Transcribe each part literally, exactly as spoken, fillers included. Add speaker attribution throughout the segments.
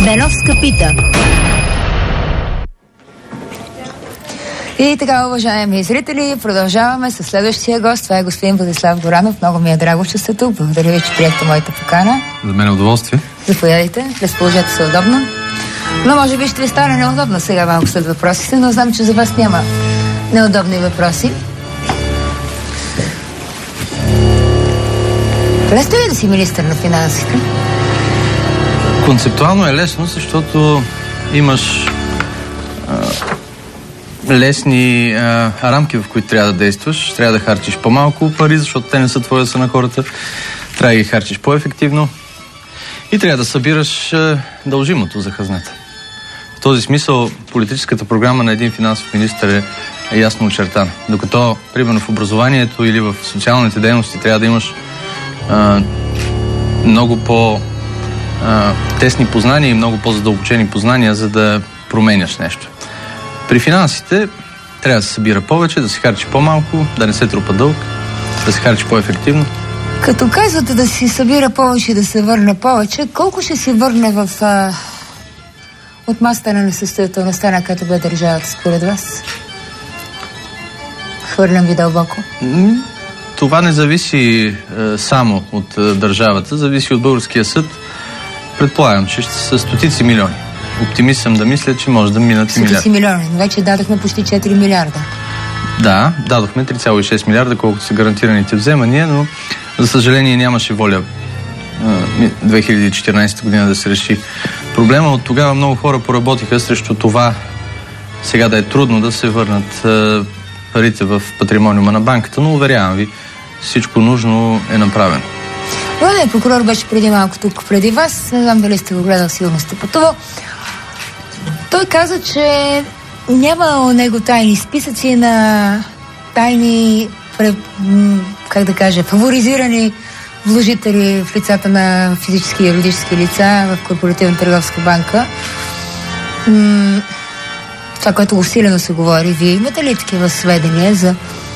Speaker 1: Беновска пита. И така, уважаеми зрители, продължаваме с следващия гост. Това е господин Владислав Горанов. Много ми е драго, че сте тук. Благодаря ви, че приехте моята покана.
Speaker 2: За мен е удоволствие.
Speaker 1: Заповядайте, разположете се удобно. Но може би ще ви стане неудобно сега малко след въпросите, но знам, че за вас няма неудобни въпроси. Лесно ли да си министър на финансите?
Speaker 2: Концептуално е лесно, защото имаш а, лесни а, рамки, в които трябва да действаш. Трябва да харчиш по-малко пари, защото те не са твои, да са на хората. Трябва да ги харчиш по-ефективно. И трябва да събираш а, дължимото за хазната. В този смисъл политическата програма на един финансов министър е, е ясно очертана. Докато, примерно в образованието или в социалните дейности трябва да имаш а, много по- а, тесни познания и много по-задълбочени познания, за да променяш нещо. При финансите трябва да се събира повече, да се харчи по-малко, да не се трупа дълг, да се харчи по-ефективно.
Speaker 1: Като казвате да си събира повече и да се върне повече, колко ще си върне в а, от масата на несъстоятелността на КТБ държавата според вас? Хвърлям ви дълбоко.
Speaker 2: Това не зависи е, само от е, държавата, зависи от българския съд. Предполагам, че ще са стотици милиони. Оптимист съм да мисля, че може да минат и милиарди.
Speaker 1: Стотици милиони, но вече дадохме почти четири милиарда.
Speaker 2: Да, дадохме три цяло и шест милиарда, колкото са гарантираните вземания, но за съжаление нямаше воля е, две хиляди и четиринадесета година да се реши проблема. От тогава много хора поработиха срещу това сега да е трудно да се върнат е, парите в патримониума на банката, но уверявам ви, всичко нужно е направено.
Speaker 1: Главният прокурор беше преди малко тук преди вас. Не знам дали сте го гледал, сигурно сте пътувал. Той каза, че няма у него тайни списъци на тайни, как да кажа, фаворизирани вложители в лицата на физически и юридически лица в Корпоративна търговска банка. М- това, което усилено се говори. Вие имате ли такива сведения за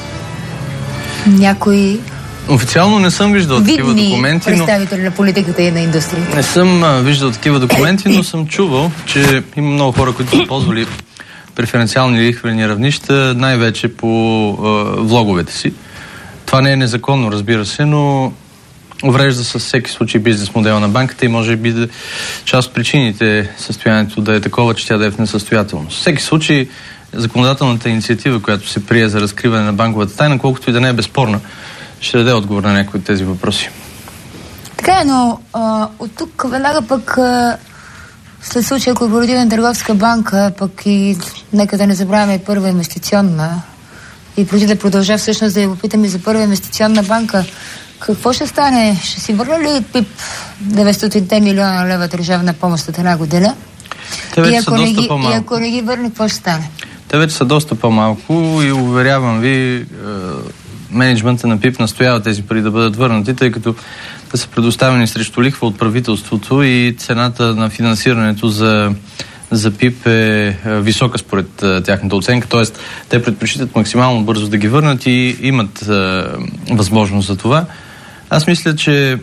Speaker 1: някои
Speaker 2: официално не съм виждал такива документи,
Speaker 1: но представители на политиката и на индустрията?
Speaker 2: Не съм а, виждал такива документи, но съм чувал, че има много хора, които са ползвали преференциални лихвени равнища, най-вече по а, влоговете си. Това не е незаконно, разбира се, но уврежда със всеки случай бизнес модела на банката и може би да, част от причините състоянието да е такова, че тя да е в несъстоятелност. В всеки случай законодателната инициатива, която се прие за разкриване на банковата тайна, колкото и да не е безспорна, ще даде отговор на някои от тези въпроси.
Speaker 1: Така е, но а, от тук веднага пък а, след случая Корпоративна търговска банка, пък и нека да не забравяме и първа инвестиционна, и преди да продължа всъщност да я попитам и за първа инвестиционна банка, какво ще стане? Ще си върна ли ПИП деветстотин милиона лева държавна помощ от една година?
Speaker 2: Те вече
Speaker 1: и, ако
Speaker 2: са доста
Speaker 1: ги,
Speaker 2: по-малко.
Speaker 1: и ако не ги върне, какво ще стане?
Speaker 2: Те вече са доста по-малко и уверявам ви, е, менеджмента на ПИП настоява тези пари да бъдат върнати, тъй като да са предоставени срещу лихва от правителството и цената на финансирането за, за ПИП е, е висока според е, тяхната оценка, т.е. те предпочитат максимално бързо да ги върнат и имат е, възможност за това. Аз мисля, че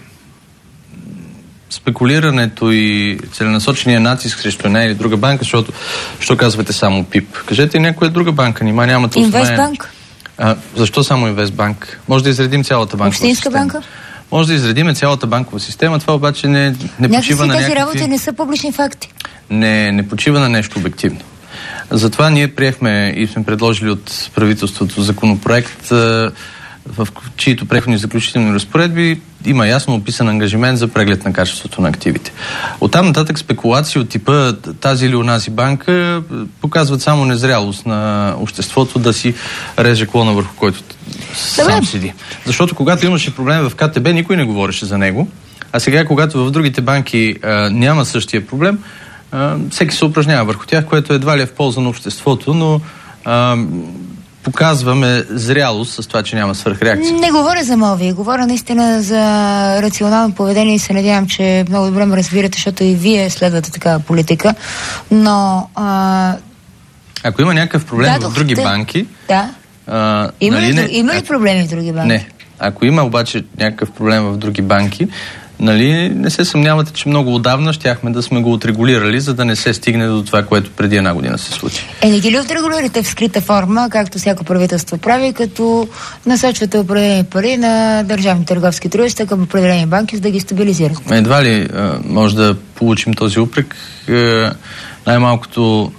Speaker 2: спекулирането и целенасочения натиск срещу една или друга банка, защото, що казвате само ПИП? Кажете някоя друга банка, нима нямате основание.
Speaker 1: Инвестбанк?
Speaker 2: А, защо само Инвестбанк? Може да изредим цялата банкова система.
Speaker 1: Общинска банка?
Speaker 2: Може да изредим цялата банкова система, това обаче не, не почива на
Speaker 1: някакви... тези
Speaker 2: работи
Speaker 1: не са публични факти.
Speaker 2: Не, не почива на нещо обективно. Затова ние приехме и сме предложили от правителството законопроект, в чието преходни и заключителни разпоредби има ясно описан ангажимент за преглед на качеството на активите.Оттам нататък спекулации от типа тази или онази банка показват само незрялост на обществото да си реже клона, върху който сам седи. Защото когато имаше проблем в КТБ, никой не говореше за него, а сега, когато в другите банки а, няма същия проблем, а, всеки се упражнява върху тях, което едва ли е в полза на обществото, но а, показваме зрялост с това, че няма свръхреакция.
Speaker 1: Не говоря за мови, говоря наистина за рационално поведение и се надявам, че много добре ме разбирате, защото и вие следвате такава политика, но... А...
Speaker 2: Ако има някакъв проблем
Speaker 1: Дадохте...
Speaker 2: в други банки...
Speaker 1: Да.
Speaker 2: А,
Speaker 1: има,
Speaker 2: нали
Speaker 1: ли,
Speaker 2: не...
Speaker 1: има ли проблеми в други банки?
Speaker 2: Не. Ако има обаче някакъв проблем в други банки, Нали, не се съмнявате, че много отдавна щяхме да сме го отрегулирали, за да не се стигне до това, което преди една година се случи.
Speaker 1: Е, не ги ли отрегулирате в скрита форма, както всяко правителство прави, като насочвате определени пари на държавни търговски дружества към определени банки, за да ги стабилизират?
Speaker 2: Едва ли а, може да получим този упрек. Е, най-малкото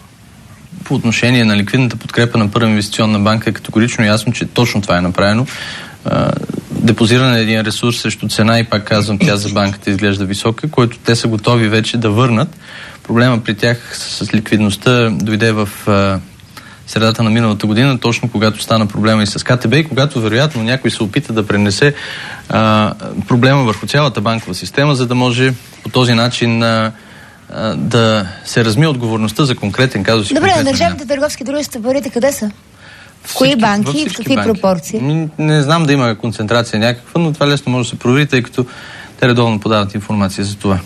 Speaker 2: по отношение на ликвидната подкрепа на Първа инвестиционна банка е категорично ясно, че точно това е направено. А, депозиране на един ресурс срещу цена и пак казвам, тя за банката изглежда висока, който те са готови вече да върнат. Проблема при тях с ликвидността дойде в а, средата на миналата година, точно когато стана проблема и с КТБ и когато вероятно някой се опита да пренесе а, проблема върху цялата банкова система, за да може по този начин а, а, да се размие отговорността за конкретен казус.
Speaker 1: Добре, на държавните търговски дружества парите къде са? В кои банки и в какви банки. Пропорции?
Speaker 2: Не, не знам да има концентрация някаква, но това лесно може да се провери, тъй като те редовно подават информация за това.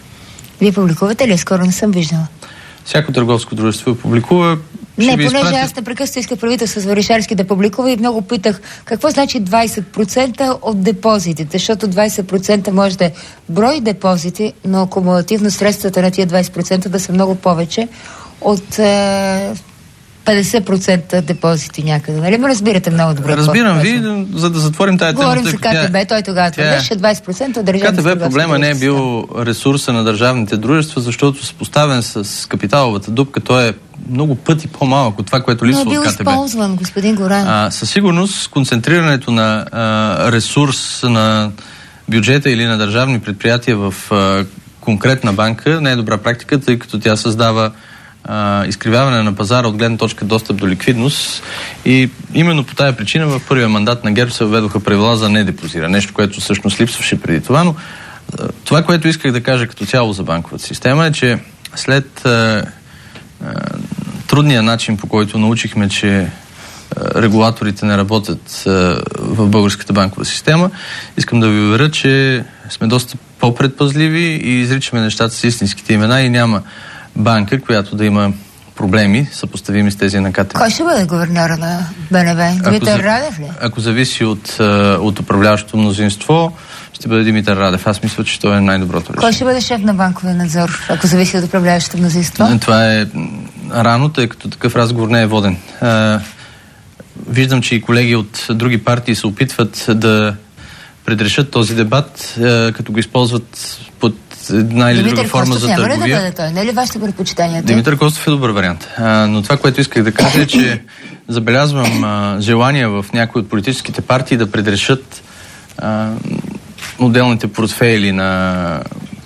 Speaker 1: Вие публикувате ли? Скоро не съм виждала.
Speaker 2: Всяко търговско дружество публикува.
Speaker 1: Не, понеже изпрати... аз непрекъснато исках правителство с Варишарски да публикува и много питах какво значи двайсет процента от депозитите, защото двайсет процента може да е брой депозити, но кумулативно средствата на тия двайсет процента да са много повече от е, петдесет процента депозити някъде. Нали ме разбирате много добре?
Speaker 2: Разбирам ви, за да затворим тази тема.
Speaker 1: Говорим за КТБ, тя... той тогава твърдеше двайсет процента от държавните
Speaker 2: КТБ проблема не е бил ресурса на държавните дружества, защото съпоставен с капиталовата дупка, той е много пъти по-малък от това, което липсва от КТБ.
Speaker 1: Но е бил използван, господин Горанов.
Speaker 2: А, със сигурност концентрирането на а, ресурс на бюджета или на държавни предприятия в а, конкретна банка не е добра практика, тъй като тя създава Uh, изкривяване на пазара от гледна точка достъп до ликвидност и именно по тая причина в първия мандат на ГЕРБ се въведоха правила за недепозира. Нещо, което всъщност липсваше преди това, но uh, това, което исках да кажа като цяло за банковата система е, че след uh, uh, трудния начин, по който научихме, че uh, регулаторите не работят uh, в българската банкова система, искам да ви уверя, че сме доста по-предпазливи и изричаме нещата с истинските имена и няма банка, която да има проблеми, съпоставими с тези на КТБ.
Speaker 1: Кой ще бъде гувернера на БНБ? Димитър Радев ли?
Speaker 2: Ако зависи от, от управляващото мнозинство, ще бъде Димитър Радев. Аз мисля, че това е най-доброто решение.
Speaker 1: Кой ще бъде шеф на банковия надзор, ако зависи от управляващото мнозинство?
Speaker 2: Това е рано, тъй като такъв разговор не е воден. Виждам, че и колеги от други партии се опитват да предрешат този дебат, като го използват под една или
Speaker 1: Димитър
Speaker 2: друга форма
Speaker 1: Костов
Speaker 2: за търговия.
Speaker 1: Няма ли да бъде той? Не е ли вашето предпочитание?
Speaker 2: Димитър Костов е добър вариант. А, но това, което исках да кажа е, че забелязвам а, желания в някои от политическите партии да предрешат а, отделните портфейли на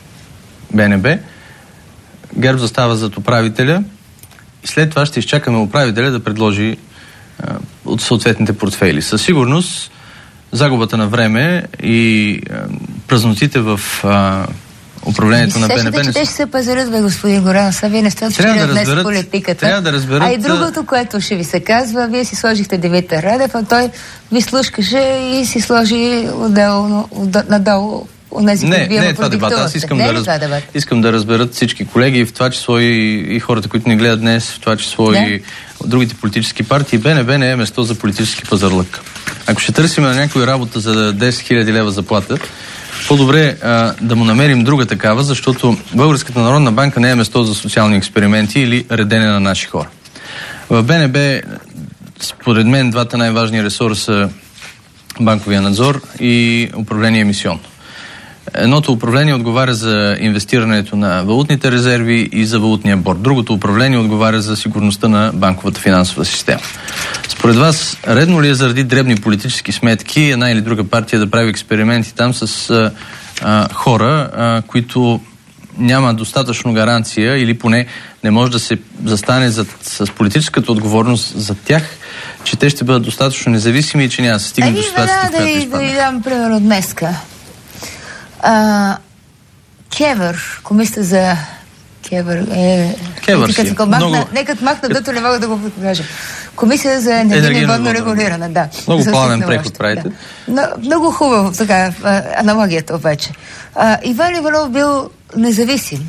Speaker 2: БНБ. ГЕРБ застава зад управителя и след това ще изчакаме управителя да предложи а, от съответните портфейли. Със сигурност загубата на време и а, празнотите в а, управлението на БНБ.
Speaker 1: Сещате, че те ще се пазарят, бе, господин Горанов. Са вие не сте отчели да днес политиката.
Speaker 2: Трябва да разберат.
Speaker 1: А и другото, което ще ви се казва, вие си сложихте Димитър Радев, а той ви слушкаше и си сложи отделно, надолу онези,
Speaker 2: не,
Speaker 1: които вие
Speaker 2: не
Speaker 1: му
Speaker 2: е това дебат. Аз искам,
Speaker 1: не
Speaker 2: да, раз... искам да разберат всички колеги, в това число и, и хората, които ни гледат днес, в това число да. И от другите политически партии. БНБ не е место за политически пазарлък. Ако ще търсим на някой работа за десет хиляди лева заплата, по-добре а, да му намерим друга такава, защото Българската народна банка не е место за социални експерименти или редене на наши хора. В БНБ, според мен, двата най-важни ресурса са банковия надзор и управление емисионно. Едното управление отговаря за инвестирането на валутните резерви и за валутния борд. Другото управление отговаря за сигурността на банковата финансова система. Според вас, редно ли е заради дребни политически сметки една или друга партия да прави експерименти там с а, а, хора, а, които няма достатъчно гаранция или поне не може да се застане за, с политическата отговорност за тях, че те ще бъдат достатъчно независими и че няма да се стигне до ситуацията, в която изпаднат?
Speaker 1: Да ви дам примерно днеска. А, Кевър, комисията за Кевър е...
Speaker 2: Кевър си.
Speaker 1: Много... Нека махна дъто, не мога да го покажа. Комисия за енергийно и водно регулиране, да.
Speaker 2: Много плавен преход правите.
Speaker 1: Да. Много хубаво, така, аналогията обаче. А, Иван Иванов бил независим.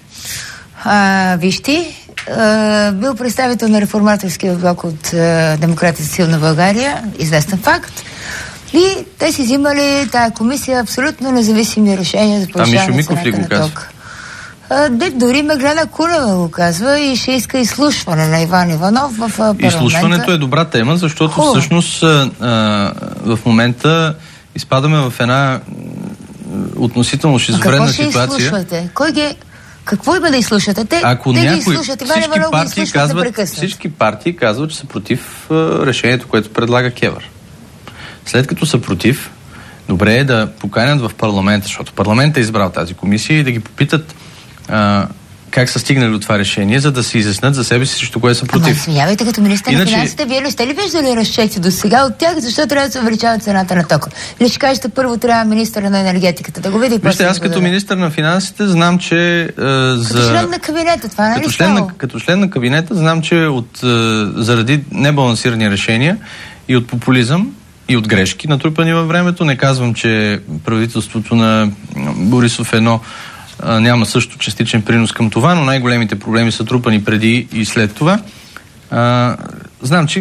Speaker 1: А, вижте, а, бил представител на реформаторския блок от Демократия за силна България, известен факт. И И те си взимали тая комисия абсолютно независими решения за повишаване на цената на ток. Де, дори Меглена Кунева го казва и ще иска изслушване на Иван Иванов в парламента.
Speaker 2: Изслушването е добра тема, защото Хубаво. всъщност а, в момента изпадаме в една относително шизофренна ситуация.
Speaker 1: Какво ще изслушвате? Кой ги... Какво има да изслушате? Те,
Speaker 2: Ако
Speaker 1: те
Speaker 2: някой,
Speaker 1: ги изслушат. Иван Иванов ги изслушват
Speaker 2: казват, всички партии казват, че са против а, решението, което предлага КЕВР. След като са против, добре е да поканят в парламента, защото парламентът е избрал тази комисия и да ги попитат а, как са стигнали до това решение, за да се изяснат за себе си, срещу кое са против.
Speaker 1: Ама смявайте, като министър
Speaker 2: Иначе...
Speaker 1: на финансите, вие ли сте ли виждали разчети до сега от тях, защо трябва да се увеличава цената на тока? Или ще кажете, първо трябва министъра на енергетиката да го види?
Speaker 2: Вижте, аз като министър на финансите знам, че е, за...
Speaker 1: Като член на кабинета, това не
Speaker 2: като член на, като член на кабинета знам, че от, е, заради небалансирани решения и от популизъм и от грешки, натрупани във времето, не казвам, че правителството на Борисов едно няма също частичен принос към това, но най-големите проблеми са трупани преди и след това. А, знам, че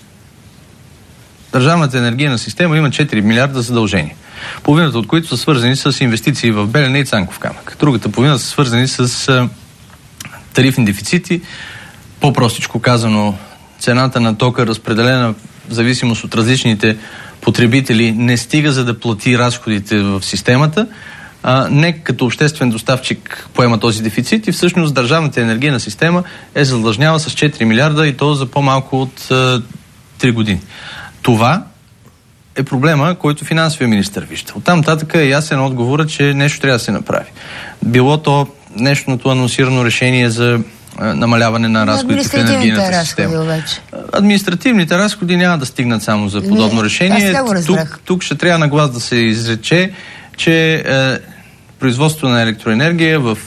Speaker 2: държавната енергийна система има четири милиарда задължения. Половината от които са свързани с инвестиции в Белене и Цанков камък. Другата половина са свързани с а, тарифни дефицити. По-простичко казано, цената на тока, разпределена в зависимост от различните потребители, не стига за да плати разходите в системата. А, не като обществен доставчик поема този дефицит и всъщност държавната енергийна система е задлъжнява с четири милиарда и то за по-малко от а, три години. Това е проблема, който финансовия министър вижда. Оттам нататък е ясен отговор, че нещо трябва да се направи. Било то днешното анонсирано решение за а, намаляване на разходите в енергийната система.
Speaker 1: Вече.
Speaker 2: Административните разходи няма да стигнат само за подобно
Speaker 1: Не,
Speaker 2: решение. Тук, тук ще трябва на глас да се изрече, че е, производство на електроенергия в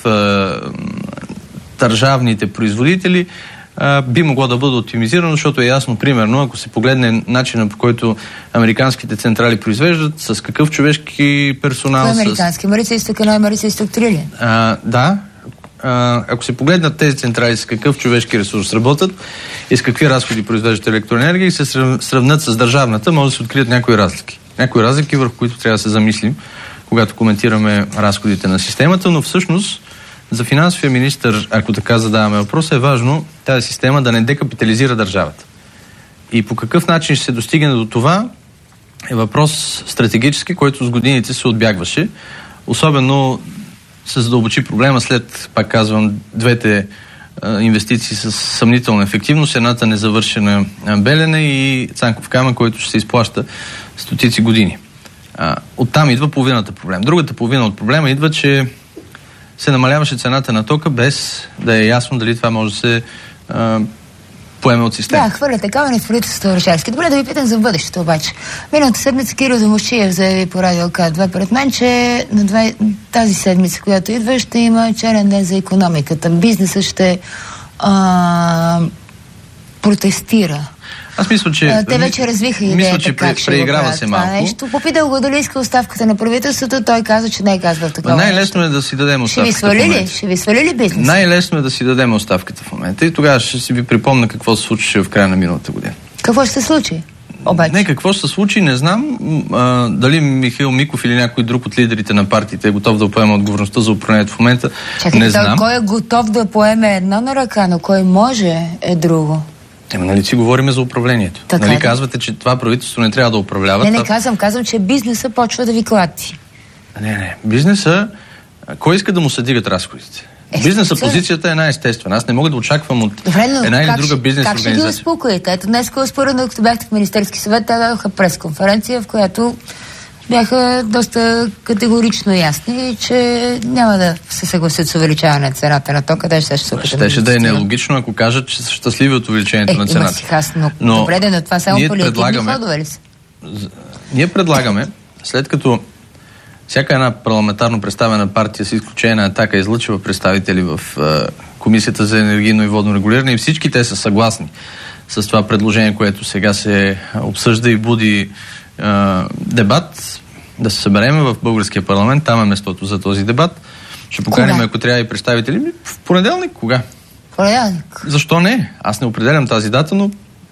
Speaker 2: е, държавните производители е, би могло да бъде оптимизирано, защото е ясно, примерно, ако се погледне начина, по който американските централи произвеждат, с какъв човешки персонал...
Speaker 1: Кой е американски? С... Марица Изток едно и Марица Изток три ли?
Speaker 2: А, да. А, ако се погледнат тези централи с какъв човешки ресурс работят и с какви разходи произвеждат електроенергия и се сравнят с държавната, може да се открият някои разлики. Някои разлики, върху които трябва да се замислим, когато коментираме разходите на системата, но всъщност за финансовия министър, ако така задаваме въпроса, е важно тази система да не декапитализира държавата. И по какъв начин ще се достигне до това е въпрос стратегически, който с годините се отбягваше. Особено се задълбочи проблема след, пак казвам, двете а, инвестиции с съмнителна ефективност. Едната незавършена Белене и Цанков камък, който ще се изплаща стотици години. А, оттам идва половината проблем. Другата половина от проблема идва, че се намаляваше цената на тока без да е ясно дали това може да се а, поеме от системата.
Speaker 1: Да, хвърляте камъни в правителството Орешарски. Добре, да ви питам за бъдещето обаче. Миналата седмица Кирил Домусчиев заяви по радио К два пред мен, че на два... тази седмица, която идва, ще има черен ден за икономиката. Бизнесът ще а... протестира.
Speaker 2: Аз мисля, че...
Speaker 1: А, те вече развиха идеята,
Speaker 2: мисля, че
Speaker 1: как ще
Speaker 2: преиграва се малко.
Speaker 1: Нещо. Попитал го дали иска оставката на правителството, той каза, че не е казвал такова.
Speaker 2: Най-лесно е да си дадем оставката.
Speaker 1: Ще ви свали ли? Ще ви свали ли бизнес?
Speaker 2: Най-лесно е да си дадем оставката в момента и тогава ще си ви припомня какво се случи в края на миналата година.
Speaker 1: Какво ще се случи? Обаче.
Speaker 2: Не, какво ще се случи, не знам. А, дали Михаил Миков или някой друг от лидерите на партиите е готов да поеме отговорността за управлението в момента.
Speaker 1: Чакайте,
Speaker 2: не знам.
Speaker 1: Кой е готов да поеме една на ръка, но кой може е друго?
Speaker 2: Ема, нали си говорим за управлението?
Speaker 1: Така
Speaker 2: нали
Speaker 1: е.
Speaker 2: Казвате, че това правителство не трябва да управлява?
Speaker 1: Не, не казвам, казвам, че бизнеса почва да ви клати.
Speaker 2: Не, не. Бизнеса, кой иска да му се дигат разходите? Е, Бизнеса се... позицията е една-естествена. Аз не мога да очаквам от
Speaker 1: Добре, но
Speaker 2: една или друга бизнес
Speaker 1: как
Speaker 2: организация.
Speaker 1: Как ще ги успокоите? Ето днес, според като бяхте в Министерски съвет, те дадоха пресконференция, в която бяха доста категорично ясни, че няма да се съгласят с увеличаване на цената на тока, даже ще се опитам.
Speaker 2: Ще, ще да е нелогично, ако кажат, че са щастливи от увеличението
Speaker 1: е,
Speaker 2: на цената.
Speaker 1: Си хас, но, но добре, да, но това само палиативни ходове ли са?
Speaker 2: Ние предлагаме, след като всяка една парламентарно представена партия с изключение на Атака излъчва представители в е, Комисията за енергийно и водно регулиране и всички те са съгласни с това предложение, което сега се обсъжда и буди е, дебат, да се съберем в българския парламент, там е местото за този дебат. Ще поканим, ако трябва и представители. В понеделник, кога?
Speaker 1: Понеделник.
Speaker 2: Защо не? Аз не определям тази дата, но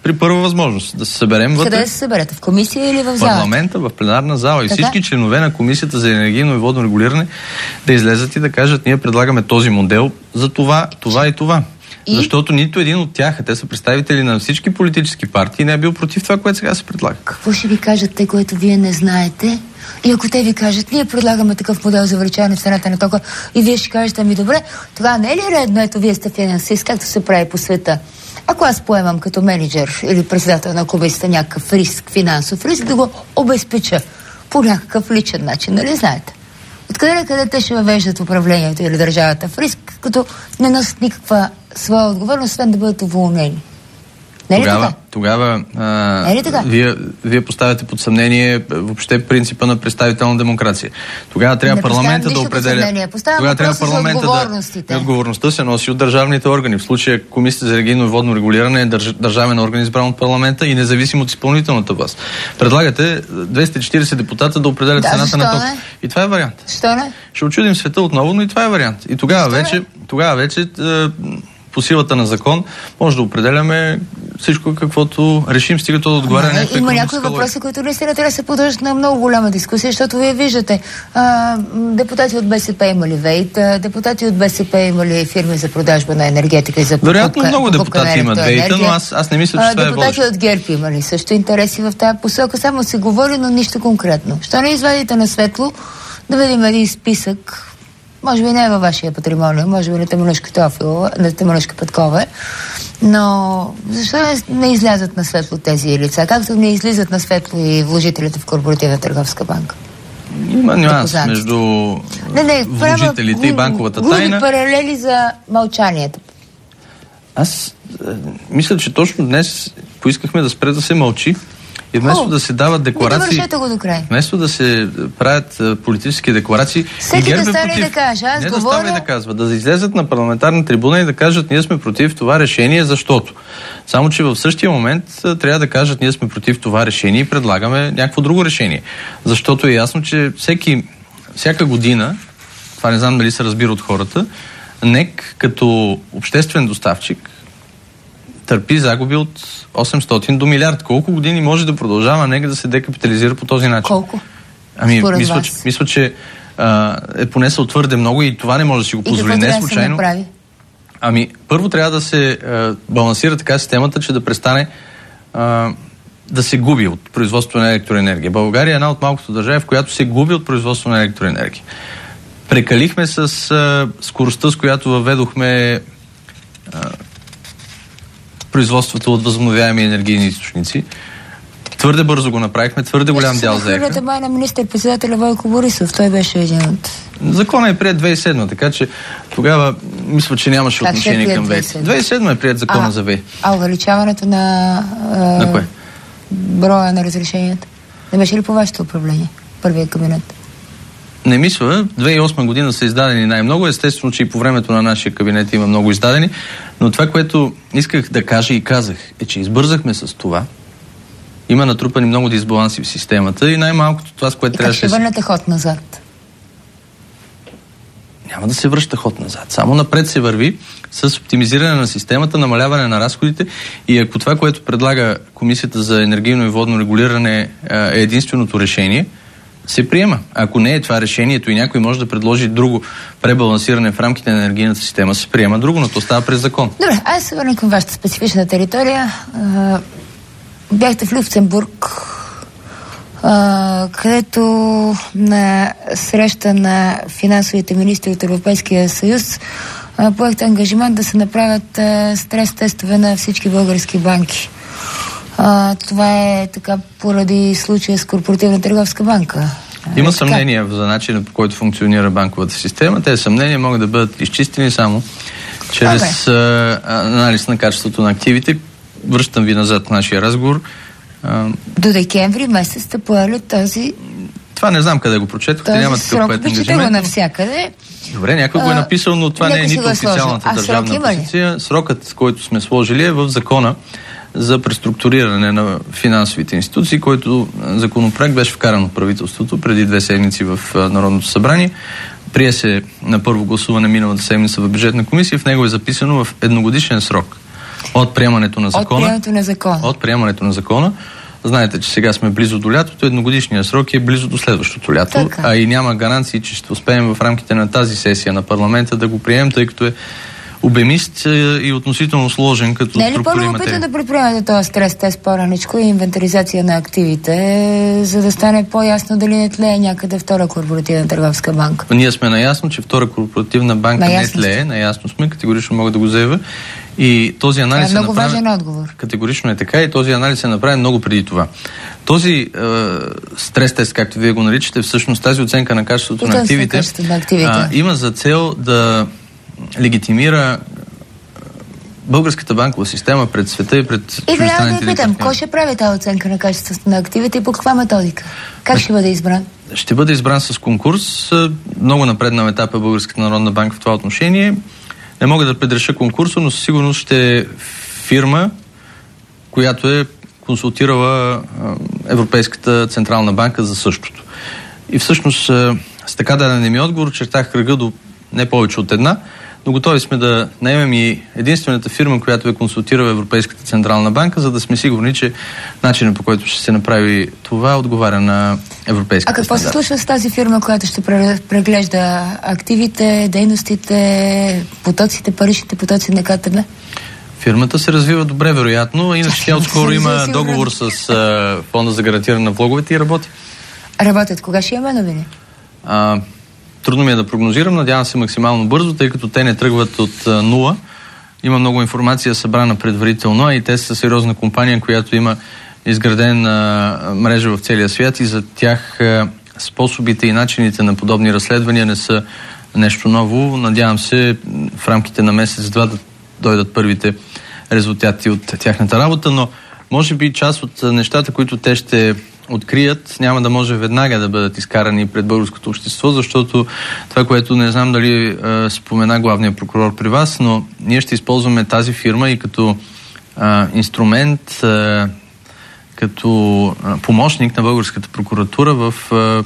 Speaker 2: при първа възможност да се съберем вътре.
Speaker 1: Къде да се съберете? В комисия или в зала?
Speaker 2: В парламента, в пленарна зала. И
Speaker 1: така?
Speaker 2: Всички членове на Комисията за енергийно и водно регулиране да излезат и да кажат, ние предлагаме този модел за това, това и това. И? Защото нито един от тях, те са представители на всички политически партии, не е бил против това, което сега се предлага.
Speaker 1: Какво ще ви кажат те, което вие не знаете? И ако те ви кажат, ние предлагаме такъв модел за увеличаване в цената на тока, и вие ще кажете, ами добре, тогава не е ли редно, ето вие сте финансист, както се прави по света? Ако аз поемам като менеджер или председател на комисията някакъв риск, финансов риск, да го обезпеча по някакъв личен начин, нали знаете? Откъде на къде те ще въвеждат управлението или държавата в риск, като не носят никаква своя отговорност, освен да бъдат уволнени? Не е ли
Speaker 2: тогава,
Speaker 1: така?
Speaker 2: Тогава а,
Speaker 1: не е ли така?
Speaker 2: Вие, вие поставяте под съмнение въобще принципа на представителна демокрация. Тогава трябва
Speaker 1: не
Speaker 2: парламента да определя. Тогава трябва парламента да. Отговорността се носи от държавните органи. В случая Комисията за енергийно и водно регулиране е държ, държавен орган, избран от парламента и независим от изпълнителната власт. Предлагате двеста и четиридесет депутата да определят да, цената на ток. И това е вариант.
Speaker 1: Защо не?
Speaker 2: Ще очудим света отново, но и това е вариант. И тогава защо вече, не? тогава вече е, по силата на закон може да определяме всичко, каквото решим, стига то да отговаря на някаква
Speaker 1: има някои въпроси, които наистина трябва да се поддържат на много голяма дискусия, защото вие виждате, а, депутати от БСП имали ВЕИТ, депутати от БСП имали фирми за продажба на енергетика и за покупка.
Speaker 2: Вероятно много депутати имат ВЕИТ, но аз, аз не мисля, че това е
Speaker 1: депутати от ГЕРБ имали също интереси в тази посока, само се говори, но нищо конкретно. Що не извадите на светло да видим един списък, може би не е във вашия патримониум, може би на Теменужка Теофилова, на Теменужка Петкова, но защо не, не излязат на светло тези лица, както не излизат на светло и вложителите в Корпоративна търговска банка?
Speaker 2: Има нюанс между не, не, вложителите и банковата тайна.
Speaker 1: Глуби паралели за мълчанието.
Speaker 2: Аз е, мисля, че точно днес поискахме да спре да се мълчи и вместо О, да се дават декларации,
Speaker 1: го до край.
Speaker 2: Вместо да се правят а, политически декларации,
Speaker 1: всеки да стане да каже, аз
Speaker 2: не
Speaker 1: говоря...
Speaker 2: да стане да казва, да излезат на парламентарна трибуна и да кажат, ние сме против това решение, защото. Само, че в същия момент а, трябва да кажат, ние сме против това решение и предлагаме някакво друго решение. Защото е ясно, че всеки, всяка година, това не знам дали се разбира от хората, НЕК като обществен доставчик търпи загуби от осемстотин до милиард. Колко години може да продължава НЕК да се декапитализира по този начин?
Speaker 1: Колко?
Speaker 2: Ами, мисля, че, мисля, че а, е понесъл твърде много и това не може да си го позволи. Не е случайно.
Speaker 1: Да се
Speaker 2: ами, първо трябва да се а, балансира така системата, че да престане а, да се губи от производството на електроенергия. България е една от малкото държави, в която се губи от производството на електроенергия. Прекалихме с а, скоростта, с която въведохме а, производството от възобновяеми енергийни източници. Твърде бързо го направихме, твърде голям дял заехме.
Speaker 1: Хвърляте май на министър-председателя Бойко Борисов, той беше един от...
Speaker 2: Законът е прият две хиляди и седма, така че тогава мисля, че нямаше как отношение към ВЕИ. две хиляди и седма е прият закона а, за ВЕИ.
Speaker 1: А увеличаването на... А,
Speaker 2: на кое?
Speaker 1: Броя на разрешенията. Не беше ли по вашето управление? Първия кабинет?
Speaker 2: Не мисля. две хиляди и осма година са издадени най-много. Естествено, че и по времето на нашия кабинет има много издадени. Но това, което исках да кажа и казах, е, че избързахме с това. Има натрупани много дисбаланси в системата и най-малкото това, с което трябва да се...
Speaker 1: И как ще върнете ход назад?
Speaker 2: Няма да се връща ход назад. Само напред се върви с оптимизиране на системата, намаляване на разходите и ако това, което предлага Комисията за енергийно и водно регулиране е единственото решение, се приема. Ако не е това решението и някой може да предложи друго пребалансиране в рамките на енергийната система, се приема друго, но то става през закон.
Speaker 1: Добре, аз се върна към вашата специфична територия. Бяхте в Люксембург, където на среща на финансовите министри от Европейския съюз поехте ангажимент да се направят стрес-тестове на всички български банки. А, това е така поради случая с Корпоративна търговска банка.
Speaker 2: Има съмнения за начина, по който функционира банковата система. Тези съмнения могат да бъдат изчистени само чрез а, анализ на качеството на активите. Връщам ви назад в нашия разговор. А,
Speaker 1: До декември месец сте поели този...
Speaker 2: Това не знам къде го прочетохте. Няма такъв поет ангажимент.
Speaker 1: Го навсякъде.
Speaker 2: Добре, някой го е написал, но това а, не е нито официалната държавна позиция. Срокът, който сме сложили, е в закона за преструктуриране на финансовите институции, който законопроект беше вкаран от правителството преди две седмици в Народното събрание. Прие се на първо гласуване миналата седмица в бюджетна комисия. В него е записано в едногодишен срок От приемането на закона.
Speaker 1: От приемането на закона.
Speaker 2: От приемането на закона. Знаете, че сега сме близо до лятото, едногодишният срок е близо до следващото лято, така. А и няма гаранции, че ще успеем в рамките на тази сесия на парламента да го приемем, тъй като е обемист и относително сложен като структури материя.
Speaker 1: Не е ли първо опитно да предприемете този стрес тест по-раничко и инвентаризация на активите, за да стане по-ясно дали не тлее някъде втора корпоративна търговска банка?
Speaker 2: Ние сме наясно, че втора корпоративна банка наясно не тлее, наясно сме, категорично мога да го заявя. И този анализ
Speaker 1: е много
Speaker 2: е направен,
Speaker 1: важен отговор.
Speaker 2: Категорично е така и този анализ е направен много преди това. Този е, стрес тест, както вие го наричате, всъщност тази оценка на качеството на активите,
Speaker 1: качеството на активите.
Speaker 2: А, има за цел да легитимира българската банкова система пред света и пред
Speaker 1: чуждестранните. И веднага да питам, кой ще прави тази оценка на качеството на активите и по каква методика? Как ще бъде избран?
Speaker 2: Ще бъде избран с конкурс. Много напреднал етап е Българската народна банка в това отношение. Не мога да предреша конкурса, но със сигурност ще е фирма, която е консултирала Европейската централна банка за същото. И всъщност с така даден ми отговор чертах кръга до не повече от една, но готови сме да наемем и единствената фирма, която е консултирала Европейската централна банка, за да сме сигурни, че начинът, по който ще се направи това, отговаря на европейската стандарт.
Speaker 1: А какво се случва с тази фирма, която ще преглежда активите, дейностите, потоците, паричните потоци на КТБ?
Speaker 2: Фирмата се развива добре, вероятно, иначе тя отскоро има договор с uh, Фонда за гарантиране на влоговете и работи.
Speaker 1: Работят. Кога ще имаме новини?
Speaker 2: А, трудно ми е да прогнозирам, надявам се максимално бързо, тъй като те не тръгват от а, нула. Има много информация събрана предварително, а и те са сериозна компания, която има изградена мрежа в целия свят и за тях а, способите и начините на подобни разследвания не са нещо ново. Надявам се в рамките на месец-два да дойдат първите резултати от тяхната работа, но може би част от нещата, които те ще открият, няма да може веднага да бъдат изкарани пред българското общество, защото това, което не знам дали е, спомена главният прокурор при вас, но ние ще използваме тази фирма и като е, инструмент, е, като е, помощник на българската прокуратура в е,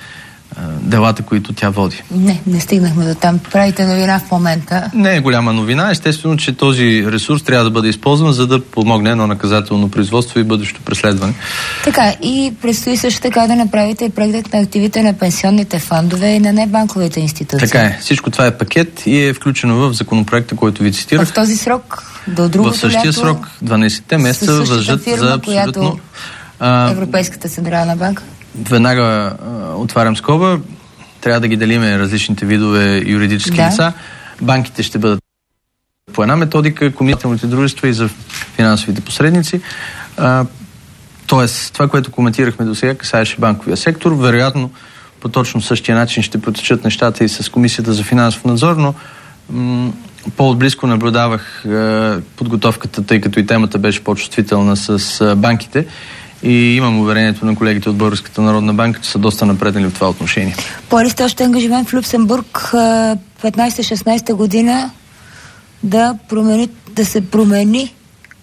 Speaker 2: делата, които тя води.
Speaker 1: Не, не стигнахме до там. Правите новина в момента.
Speaker 2: Не е голяма новина. Естествено, че този ресурс трябва да бъде използван, за да помогне едно наказателно производство и бъдещо преследване.
Speaker 1: Така, и предстои също така да направите преглед на активите на пенсионните фондове и на небанковите институции.
Speaker 2: Така е. Всичко това е пакет и е включено в законопроекта, който ви цитирах.
Speaker 1: В този срок, до другото
Speaker 2: В същия
Speaker 1: лято,
Speaker 2: срок, дванайсетте месеца въжат
Speaker 1: фирма,
Speaker 2: за абсолютно...
Speaker 1: А, Европейската централна банка.
Speaker 2: Веднага а, отварям скоба. Трябва да ги делиме различните видове юридически
Speaker 1: да.
Speaker 2: лица. Банките ще бъдат по една методика, комитетните дружества и за финансовите посредници. А, тоест, това, което коментирахме до сега, касаеше банковия сектор. Вероятно, по точно същия начин ще протечат нещата и с Комисията за финансов надзор, но м- по-отблизко наблюдавах а, подготовката, тъй като и темата беше по-чувствителна с а, банките. И имам уверението на колегите от Българската народна банка, че са доста напреднали в това отношение.
Speaker 1: Поели сте още ангажимент в Люксембург петнайсета-шестнайсета година да, промени, да се промени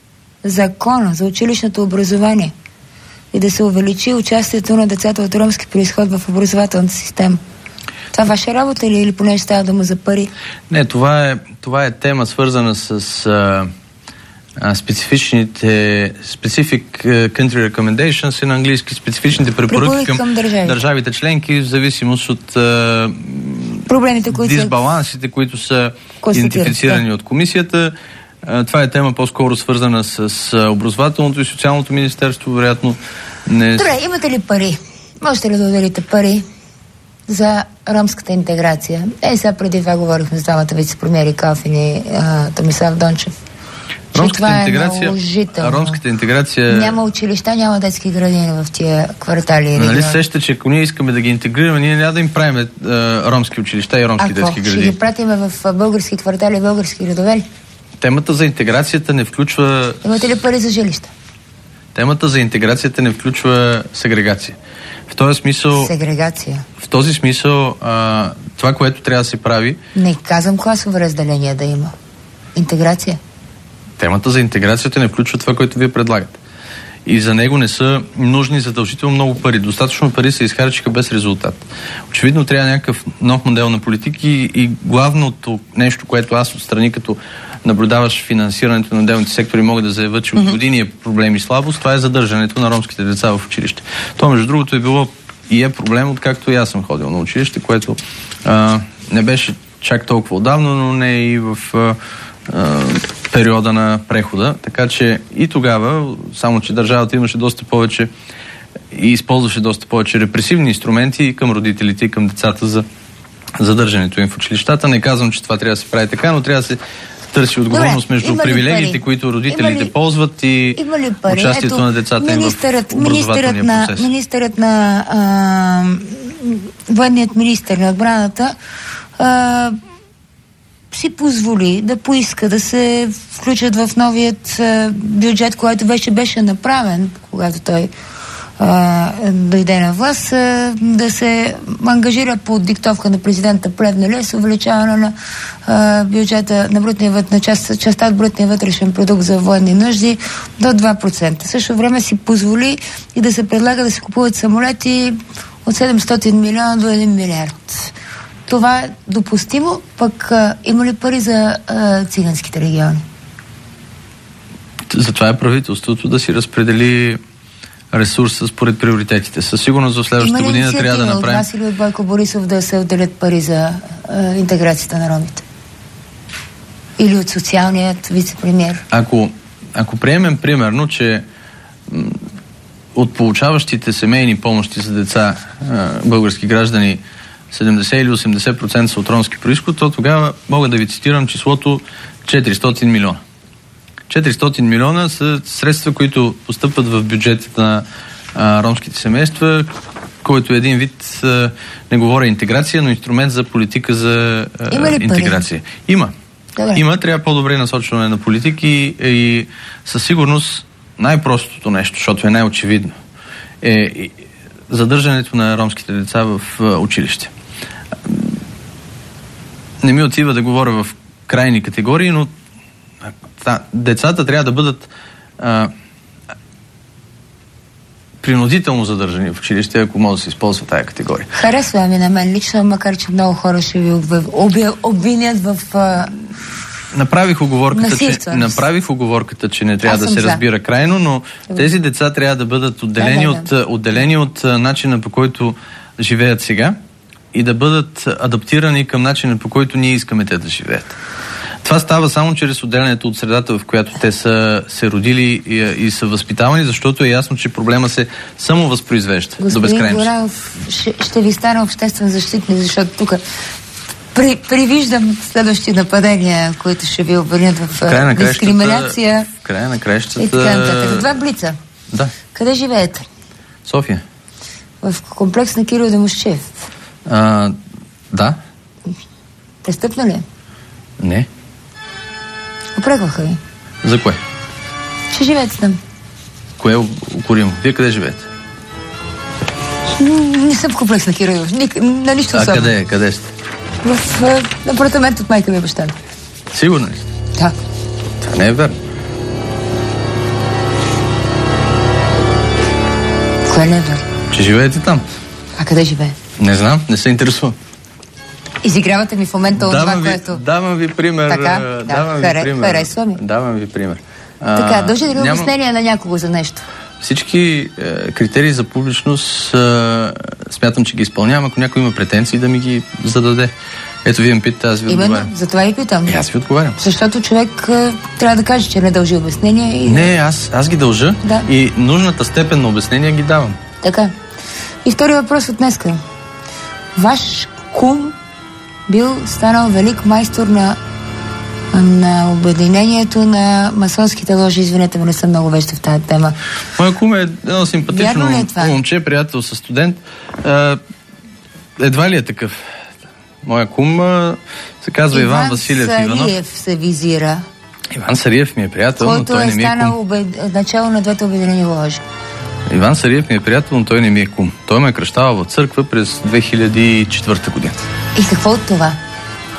Speaker 1: закона за училищното образование и да се увеличи участието на децата от ромски произход в образователната система. Това ваша работа или, или поне става дума за пари?
Speaker 2: Не, това е, това е тема свързана с... А... специфичните specific country recommendations и на английски специфичните препоръки към, към държавите. държавите членки в зависимост от uh,
Speaker 1: проблемите, които
Speaker 2: дисбалансите, са... които са идентифицирани да. от комисията. Uh, това е тема по-скоро свързана с uh, образователното и социалното министерство, вероятно не...
Speaker 1: Добре, имате ли пари? Можете ли да отделите пари за ромската интеграция? Е, сега преди това говорихме с двамата вице-премиери Калфин и uh, Томислав Дончев.
Speaker 2: Ромската интеграция, е ромската интеграция...
Speaker 1: Няма училища, няма детски градини в тия квартали.
Speaker 2: Нали сеща, че ако ние искаме да ги интегрираме, ние няма да им правим е, ромски училища и ромски
Speaker 1: а
Speaker 2: детски
Speaker 1: какво?
Speaker 2: градини.
Speaker 1: Ще ги пратиме в български квартали и български градове?
Speaker 2: Темата за интеграцията не включва...
Speaker 1: Имате ли пари за жилища?
Speaker 2: Темата за интеграцията не включва сегрегация. В този смисъл...
Speaker 1: Сегрегация?
Speaker 2: В този смисъл а, това, което трябва да се прави...
Speaker 1: Не казвам класово разделение да има. Интеграция?
Speaker 2: Темата за интеграцията не включва това, което вие предлагате. И за него не са нужни задължително много пари. Достатъчно пари се изхарчиха без резултат. Очевидно трябва някакъв нов модел на политики и главното нещо, което аз отстрани като наблюдаваш финансирането на отделните сектори, могат да заявят, че от години е проблем и слабост, това е задържането на ромските деца в училище. То, между другото, е било и е проблем, откакто и аз съм ходил на училище, което а, не беше чак толкова отдавна, но не и в а, а, периода на прехода. Така че и тогава, само че държавата имаше доста повече и използваше доста повече репресивни инструменти и към родителите, и към децата за задържането им в училищата. Не казвам, че това трябва да се прави така, но трябва да се търси отговорност Добре, между привилегиите, пари? които родителите ли, ползват и участието Ето, на децата им в образователния
Speaker 1: на,
Speaker 2: процес.
Speaker 1: Министърът на а, военният министър на отбраната а, си позволи да поиска да се включат в новият а, бюджет, който вече беше направен, когато той а, дойде на власт, а, да се ангажира по диктовка на президента Плевнелиев с увеличаване на а, бюджета на, брутния, на част, частта от брутния вътрешен продукт за военни нужди до два процента. В същото време си позволи и да се предлага да се купуват самолети от седемстотин милиона до един милиард. Това е допустимо, пък а, има ли пари за а, циганските региони?
Speaker 2: Затова е правителството да си разпредели ресурса според приоритетите. Със сигурност за следващата година трябва да направим...
Speaker 1: Има ли от вас или от Бойко Борисов да се отделят пари за а, интеграцията на ромите? Или от социалният вице-премиер?
Speaker 2: Ако, ако приемем примерно, че м, от получаващите семейни помощи за деца а, български граждани седемдесет или осемдесет процента са от ромски произход, то тогава мога да ви цитирам числото четиристотин милиона. четиристотин милиона са средства, които постъпват в бюджета на а, ромските семейства, който е един вид, а, не говоря интеграция, но инструмент за политика за а,
Speaker 1: Има ли
Speaker 2: интеграция.
Speaker 1: Пари?
Speaker 2: Има.
Speaker 1: Добре.
Speaker 2: Има, трябва по-добре насочване на политики и, и със сигурност най-простото нещо, защото е най-очевидно, е задържането на ромските деца в а, училище. Не ми отива да говоря в крайни категории, но децата трябва да бъдат а, принудително задържани в училище, ако може да се използва тая категория.
Speaker 1: Харесва ми на мен лично, макар че много хора ще ви обвинят в а...
Speaker 2: Направих оговорката, че, направих оговорката, че не трябва да се за. разбира крайно, но тези деца трябва да бъдат отделени, да, да, да. От, отделени от начина, по който живеят сега и да бъдат адаптирани към начина, по който ние искаме те да живеят. Това става само чрез отделянето от средата, в която те са се родили и, и са възпитавани, защото е ясно, че проблема се само възпроизвежда до безкрайност.
Speaker 1: Господин Горанов, ще, ще ви стана обществен защитник, защото тук при, привиждам следващи нападения, които ще ви обвинят в, в дискриминация.
Speaker 2: В края на краищата...
Speaker 1: И така нататък. Два блица.
Speaker 2: Да.
Speaker 1: Къде живеете?
Speaker 2: София.
Speaker 1: В комплекс на Кирил Демусчев.
Speaker 2: А, да.
Speaker 1: Престъпно ли?
Speaker 2: Не.
Speaker 1: Опрекваха ви.
Speaker 2: За кое?
Speaker 1: Че живеете там.
Speaker 2: Кое е укоримо? Вие къде живеете?
Speaker 1: Не съм в комплекс на Кирил. На нищо особено.
Speaker 2: А къде е? Къде сте?
Speaker 1: В, в апартамент от майка ми и баща ми.
Speaker 2: Сигурно ли сте?
Speaker 1: Да.
Speaker 2: Това не е верно.
Speaker 1: Кое не е верно?
Speaker 2: Че живеете там.
Speaker 1: А къде живее?
Speaker 2: Не знам, не се интересувам.
Speaker 1: Изигравате ми в момента от това,
Speaker 2: ви,
Speaker 1: което...
Speaker 2: Давам ви пример.
Speaker 1: Така,
Speaker 2: давам
Speaker 1: да,
Speaker 2: ви
Speaker 1: харе,
Speaker 2: пример.
Speaker 1: харесва ми.
Speaker 2: Давам ви пример.
Speaker 1: Така, дължи ли
Speaker 2: няма...
Speaker 1: обяснение на някого за нещо?
Speaker 2: Всички е, критерии за публичност е, смятам, че ги изпълнявам. Ако някой има претенции, да ми ги зададе. Ето вие ме питате, аз ви
Speaker 1: Именно,
Speaker 2: отговарям.
Speaker 1: Именно, затова и питам.
Speaker 2: И аз ви отговарям.
Speaker 1: Защото човек е, трябва да каже, че не дължи обяснение. И...
Speaker 2: Не, аз, аз ги дължа
Speaker 1: да.
Speaker 2: И нужната степен на обяснение ги давам.
Speaker 1: Така. И втори въпрос от днеска. Ваш кум бил станал велик майстор на, на обединението на масонските ложи. Извинете, не съм много веща в тази тема.
Speaker 2: Моя кум е едно симпатично е момче, приятел със студент. Е, едва ли е такъв? Моя кум се казва Иван, Иван Василев Иванов.
Speaker 1: Иван Сариев се визира.
Speaker 2: Иван Сариев ми е приятел, но той
Speaker 1: е
Speaker 2: не ми е кум.
Speaker 1: Който е станал обед... начало на двете обединени ложи.
Speaker 2: Иван Сариев ми е приятел, но той не ми е кум. Той ме е кръщавал в църква през две хиляди и четвърта година.
Speaker 1: И какво от това?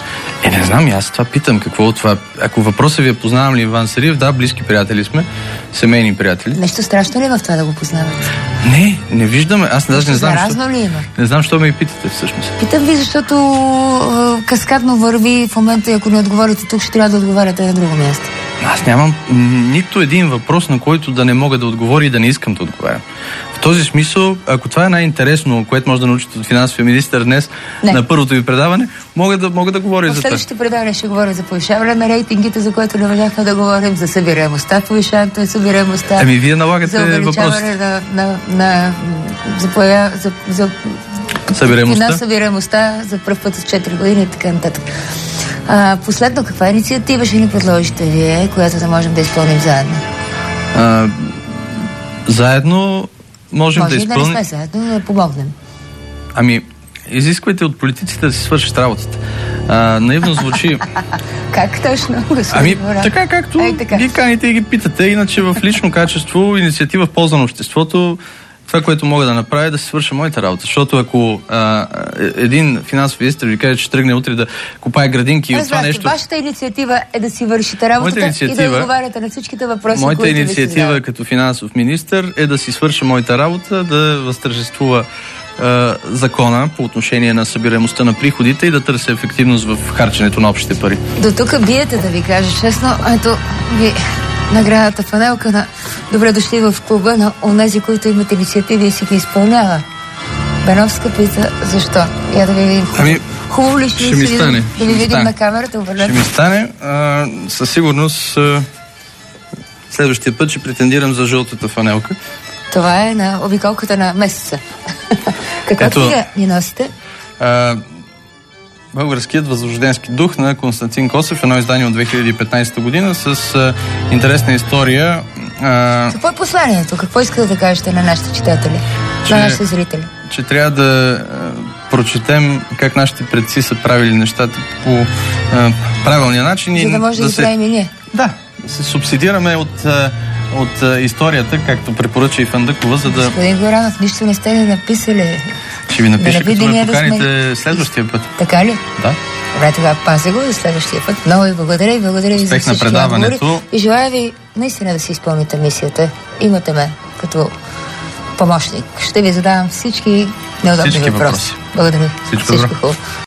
Speaker 2: Е, не знам, аз това питам, какво от това. Ако въпросът ви е познавам ли Иван Сариев, да, близки приятели сме, семейни приятели.
Speaker 1: Нещо страшно ли има в това да го познавате?
Speaker 2: Не, не виждаме. Аз даже не знам.
Speaker 1: Заразно ли има?
Speaker 2: Не знам, що ме и питате всъщност.
Speaker 1: Питам ви, защото е, каскадно върви в момента и ако не отговорите тук, ще трябва да отговаряте на друго място.
Speaker 2: Аз нямам нито един въпрос, на който да не мога да отговоря и да не искам да отговарям. В този смисъл, ако това е най-интересно, което може да научите от финансовия министър днес не. на първото ви предаване, мога да, мога да говоря за това. В
Speaker 1: следващите предаване ще говоря за повишаване на рейтингите, за което не можахме да говорим, за събираемостта, повишаването на събираемостта.
Speaker 2: Ами вие налагате
Speaker 1: въпросите. За увеличаване на, на, на, за, поя, за, за
Speaker 2: събираемостта.
Speaker 1: събираемостта за пръв път от четири години и така нататък. А, последно, каква инициатива ще ни предложите вие, която да можем да изпълним заедно?
Speaker 2: А, заедно можем
Speaker 1: Може
Speaker 2: да изпълним...
Speaker 1: Може да не сме заедно, да помогнем.
Speaker 2: Ами, изисквайте от политиците да си свършат работата. А, наивно звучи...
Speaker 1: Как точно?
Speaker 2: Ами, така както Ай, така. ги каните и ги питате, иначе в лично качество, инициатива в полза на обществото, това, което мога да направя, е да си свърша моята работа. Защото ако а, един финансов министър ви каже, че тръгне утре да купае градинки и от това нещо...
Speaker 1: Вашата инициатива е да си вършите работата и да отговаряте на всичките въпроси,
Speaker 2: моята
Speaker 1: които
Speaker 2: инициатива като финансов министър е да си свърша моята работа, да възтържествува а, закона по отношение на събираемостта на приходите и да търся ефективност в харченето на общите пари.
Speaker 1: До тук биете, да ви кажа честно. Ето ви... наградата фанелка на добре дошли в клуба на онези, които имат инициативи и си ги изпълнява. Беновска пита защо. Я да ви видим.
Speaker 2: Ами,
Speaker 1: хубаво ли ще,
Speaker 2: ще ми стане.
Speaker 1: Да ви видим стане. На камерата? Обърнете.
Speaker 2: Ще ми стане. А, със сигурност а, следващия път ще претендирам за жълтата фанелка.
Speaker 1: Това е на обиколката на месеца. Каква книга ни носите? А,
Speaker 2: Българският възрожденски дух на Константин Косев, едно издание от две хиляди и петнадесета година с а, интересна история. А...
Speaker 1: Какво е посланието? Какво искате да кажете на нашите читатели, че, на нашите зрители?
Speaker 2: Че трябва да а, прочетем как нашите предци са правили нещата по а, правилния начин.
Speaker 1: За да може да, да се... и ние.
Speaker 2: Да, да се субсидираме от, а, от а, историята, както препоръча и Фандъкова, за да...
Speaker 1: Господин Горанов, нищо не сте ли написали?
Speaker 2: Ще ви напиша, да като ме поканите да сме... следващия път.
Speaker 1: Така ли?
Speaker 2: Да.
Speaker 1: Добре, тогава пази го за следващия път. Много ви благодаря и благодаря ви за всички отговори. И желая ви наистина да си изпълните мисията. Имате ме като помощник. Ще ви задавам всички неудобни
Speaker 2: всички
Speaker 1: въпроси.
Speaker 2: въпроси.
Speaker 1: Благодаря.
Speaker 2: Всичко,
Speaker 1: Всичко хубаво.